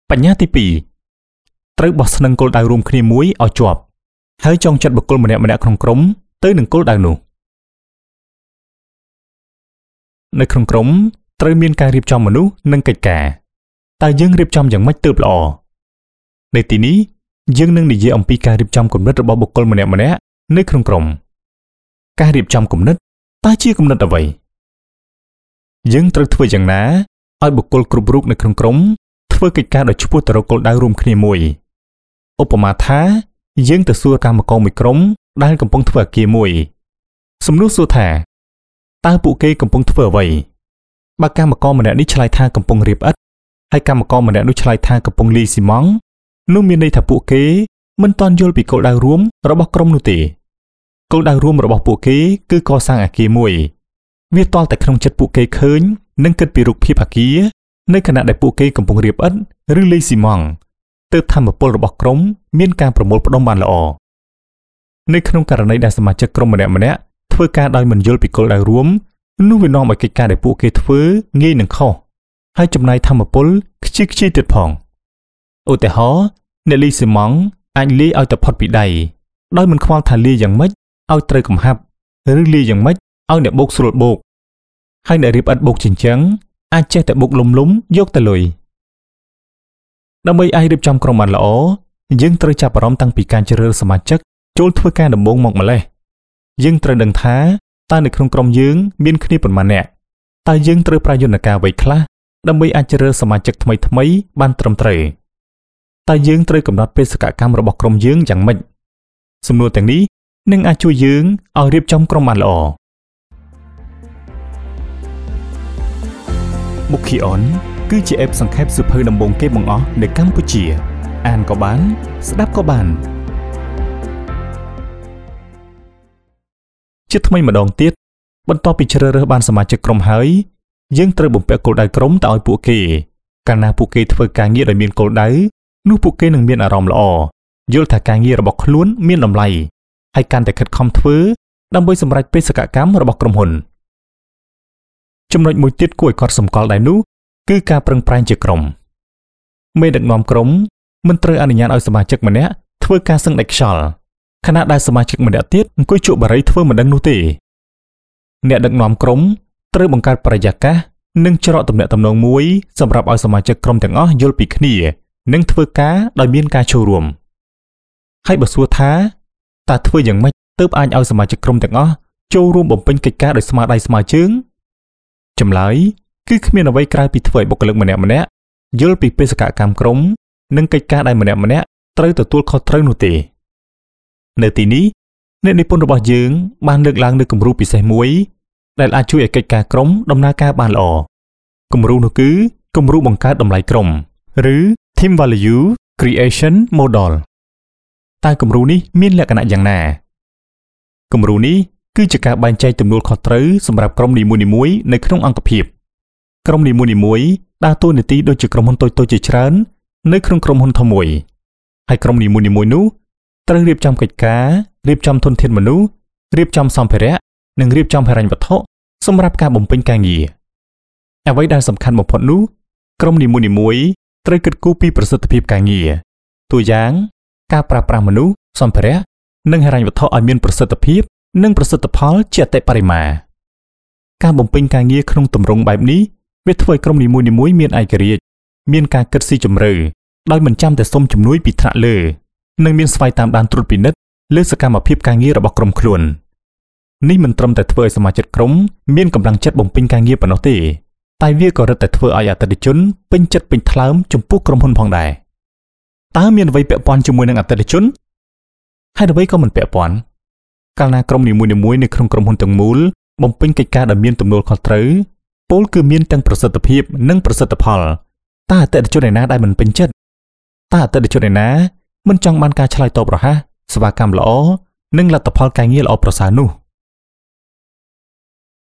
បញ្ញាទី2ត្រូវបោះស្នឹងគោលដៅរួមគ្នាមួយឲ្យជាប់ហើយចងចាត់បុគ្គលម្នាក់ៗក្នុងក្រុមទៅនឹងគោលដៅនោះនៅក្នុងក្រុមត្រូវមានការរៀបចំមនុស្សនិងកិច្ចការតើយើងរៀបចំយ៉ាងម៉េចទើបល្អនៅទីនេះយើងនឹងនិយាយអំពីការរៀបចំគំនិតរបស់បុគ្គលម្នាក់ៗនៅក្នុងក្រុមការរៀបចំគំនិតតើជាគំនិតអ្វីយើងត្រូវធ្វើយ៉ាងណាឲ្យបុគ្គលគ្រប់រូបនៅក្នុងក្រុមធ្វើកិច្ចការដោយឆ្ពោះទៅរកគោលដៅរួមគ្នាមួយឧបមាថាយើងទៅសួរកម្មករមួយក្រុមដែលកំពុងធ្វើអគារមួយសំណួរសួរថាតើពួកគេកំពុងធ្វើអ្វីបើកម្មករម្នាក់នេះឆ្លើយថាកំពុងរៀបឥដ្ឋហើយកម្មករម្នាក់នោះឆ្លើយថាកំពុងលាយស៊ីម៉ង់នោះមានន័យថាពួកគេមិនទាន់យល់ពីគោលដៅរួមរបស់ក្រុមនោះទេគោលដៅរួមរបស់ពួកគេគឺកសាងអគារមួយវាទាល់តែក្នុងចិត្តពួកគេឃើញនិងគិតពីរូបភាពអគារនៅខណៈដែលពួកគេកំពុងរៀបឥដ្ឋឬលាយស៊ីម៉ង់ទើបថាមពលរបស់ក្រុមមានការប្រមូលផ្ដុំបានល្អនៅក្នុងករណីដែលសមាជិកក្រុមម្នាក់ៗធ្វើការដោយមិនយល់ពីគោលដៅរួមនោះវានាំឲ្យកិច្ចការដែលពួកគេធ្វើងាយនឹងខុសហើយចំណាយថាមពលខ្ជិលខ្ជាយទៀតផងឧទាហរណ៍អ្នកលាយស៊ីម៉ង់អាចលាយឲ្យតែផុតពីដៃដោយមិនខ្វល់ថាលាយយ៉ាងម៉េចឲ្យត្រូវកំហាប់ឬលាយយ៉ាងម៉េចឲ្យអ្នកបូកស្រួលបូកហើយអ្នករៀបឥដ្ឋបូកជញ្ជាំងអាចចេះតែបូកលំយកតែលុយដើម្បីអាចរៀបចំក្រុមបានល្អយើងត្រូវចាប់អារម្មណ៍តាំងពីការជ្រើសរើសសមាជិកចូលធ្វើការដំបូងមកម្លេះយើងត្រូវដឹងថាតើនៅក្នុងក្រុមយើងមានគ្នាប៉ុន្មាននាក់តើយើងត្រូវប្រើយន្តការអ្វីខ្លះដើម្បីអាចជ្រើសរើសសមាជិកថ្មីបានត្រឹមត្រូវតើយើងត្រូវកំណត់បេសកកម្មរបស់ក្រុមយើងយ៉ាងម៉េចសំណួរទាំងនេះនឹងអាចជួយយើងឲ្យរៀបចំក្រុមបានល្អBookion គឺជា app សង្ខេបសៀវភៅដំបូងគេបង្អស់នៅកម្ពុជាអានក៏បានស្ដាប់ក៏បានជាថ្មីម្ដងទៀតបន្ទាប់ពីជ្រើសរើសបានសមាជិកក្រុមហើយយើងត្រូវបំពាក់គោលដៅក្រុមទៅឲ្យពួកគេកាលណាពួកគេធ្វើការងារដោយមានគោលដៅនោះពួកគេនឹងមានអារម្មណ៍ល្អយល់ថាការងាររបស់ខ្លួនមានតម្លៃហើយកាន់តែខិតខំធ្វើដើម្បីសម្រេចបេសកកម្មរបស់ក្រុមហ៊ុនចំណុចមួយទៀតគួរឲ្យកត់សម្គាល់ដែរនោះគឺការប្រឹងប្រែងជាក្រុមមេដឹកនាំក្រុមមិនត្រូវអនុញ្ញាតឲ្យសមាជិកម្នាក់ធ្វើការសឹងដាច់ខ្យល់ខណៈដែលសមាជិកម្នាក់ទៀតអង្គុយជក់បារីធ្វើមិនដឹងនោះទេអ្នកដឹកនាំក្រុមត្រូវបង្កើតបរិយាកាសនិងច្រកទំនាក់ទំនងមួយសម្រាប់ឲ្យសមាជិកក្រុមទាំងអស់យល់ពីគ្នានិងធ្វើការដោយមានការចូលរួមហើយបើសួរថាតើធ្វើយ៉ាងម៉េចទើបអាចឲ្យសមាជិកក្រុមទាំងអស់ចូលរួមបំពេញកិច្ចការដោយស្មារតីស្មើជើងចម្លើយគឺគ្មានអ្វីក្រៅពីធ្វើឲ្យបុគ្គលិកម្នាក់ៗយល់ពីបេសកកម្មក្រុមនិងកិច្ចការដែលម្នាក់ៗត្រូវទទួលខុសត្រូវនោះទេនៅទីនេះអ្នកនិពន្ធរបស់យើងបានលើកឡើងនូវគំរូពិសេសមួយដែលអាចជួយឲ្យកិច្ចការក្រុមដំណើរការបានល្អគំរូនោះគឺគំរូបង្កើតតម្លៃក្រុមឬ Team Value Creation Model តើគំរូនេះមានលក្ខណៈយ៉ាងណាគំរូនេះគឺជាការបែងចែកទំនួលខុសត្រូវសម្រាប់ក្រុមនីមួយៗនៅក្នុងអង្គភាពក្រុមនីមួយៗដើរតួនាទីដូចជាក្រុមហ៊ុនតូចៗជាច្រើននៅក្នុងក្រុមហ៊ុនធំមួយហើយក្រុមនីមួយៗនោះត្រូវរៀបចំកិច្ចការរៀបចំធនធានមនុស្សរៀបចំសម្ភារៈនិងរៀបចំហិរញ្ញវត្ថុសម្រាប់ការបំពេញការងារអ្វីដែលសំខាន់បំផុតនោះក្រុមនីមួយៗត្រូវគិតគូរពីប្រសិទ្ធភាពការងារតួយ៉ាងការប្រើប្រាស់មនុស្សសម្ភារៈនិងហិរញ្ញវត្ថុឲ្យមានប្រសិទ្ធភាពនិងប្រសិទ្ធផលជាអតិបរមាការបំពេញការងារក្នុងទម្រង់បែបនេះវាធ្វើឲ្យក្រុមនីមួយៗមានឯករាជ្យមានការគិតស៊ីជម្រៅដោយមិនចាំតែសុំជំនួយពីថ្នាក់លើនិងមានស្វ័យតាមដានត្រួតពិនិត្យលើសកម្មភាពការងាររបស់ក្រុមខ្លួននេះមិនត្រឹមតែធ្វើឲ្យសមាជិកក្រុមមានកម្លាំងចិត្តបំពេញការងារប៉ុណ្ណោះទេតែវាក៏រឹតតែធ្វើឲ្យអតិថិជនពេញចិត្តពេញថ្លើមចំពោះក្រុមហ៊ុនផងដែរតើមានអ្វីពាក់ព័ន្ធជាមួយនឹងអតិថិជនហើយអ្វីក៏មិនពាក់ព័ន្ធកាលណាក្រុមនីមួយៗនៅក្នុងក្រុមហ៊ុនទាំងមូលបំពេញកិច្ចការដែលមានទំនួលខុសត្រូវពោលគឺមានទាំងប្រសិទ្ធភាពនិងប្រសិទ្ធផលតើអតិថិជនឯណាដែលមិនពេញចិត្តតើអតិថិជនឯណាមិនចង់បានការឆ្លើយតបរហ័សសេវាកម្មល្អនិងលទ្ធផលការងារល្អប្រសើរនោះ